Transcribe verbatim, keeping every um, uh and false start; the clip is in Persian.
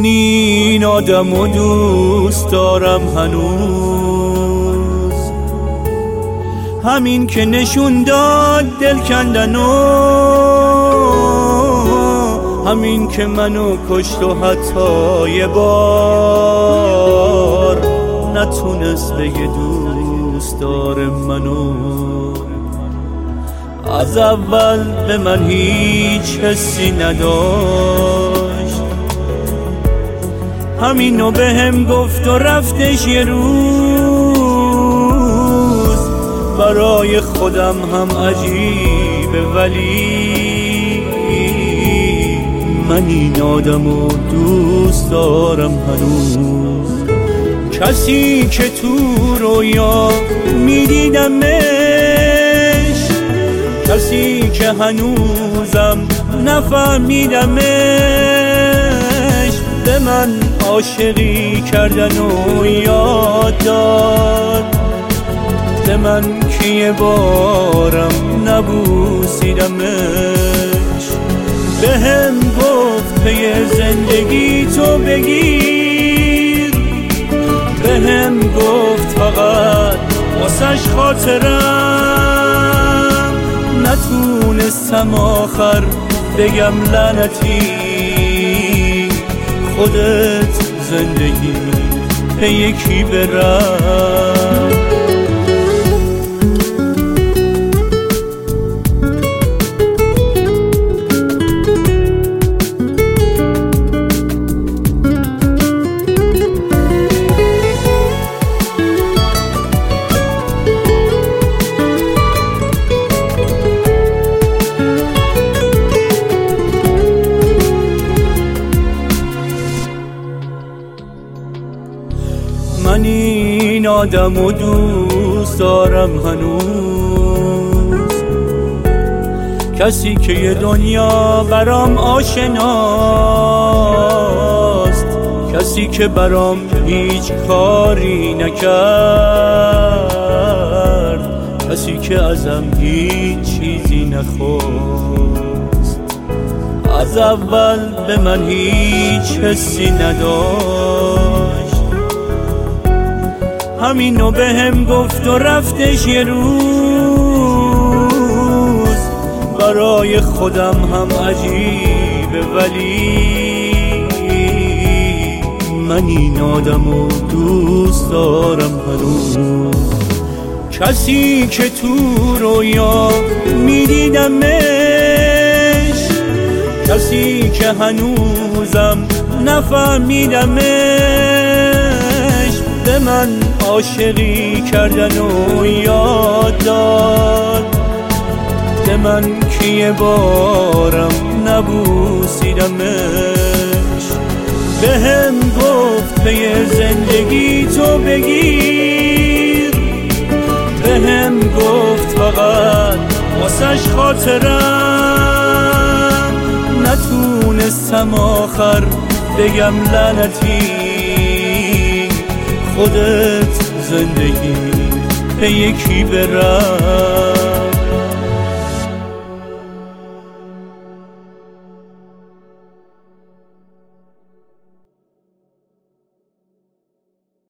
من این آدمو دوست دارم هنوز، همین که نشون داد دل کندنو، همین که منو کشت و حتی یه بار نتونست بگه دوست داره منو. از اول به من هیچ حسی نداشت، همینو به هم گفت و رفتش یه روز. برای خودم هم عجیبه ولی من این آدمو دوست دارم هنوز. کسی که تو رویا میدیدمش، کسی که هنوزم نفهمیدمش، به من عاشقی کردن و یاد داد، به من که یه بارم نبوسیدمش. به هم گفت پی زندگی تو بگیر، به هم گفت فقط واسش خاطرم. نتونستم آخر بگم لعنتی، خودت زندگی به یکی برم. من این آدمو دوست دارم هنوز، کسی که یه دنیا برام آشناست، کسی که برام هیچ کاری نکرد، کسی که ازم هیچ چیزی نخواست. از اول به من هیچ حسی نداشت، همینو به هم گفت و رفتش یه روز. برای خودم هم عجیبه ولی من این آدمو دوست دارم هنوز. کسی که تو رویا میدیدمش، کسی که هنوزم نفهمیدمش، به من عاشقی کردن و یاد داد، به من که یه بارم نبوسیدمش. به هم گفت پی زندگی تو بگیر، به هم گفت فقط واسش خاطرم. نتونستم آخر بگم لعنتی، خودت زندگی به یکی برم.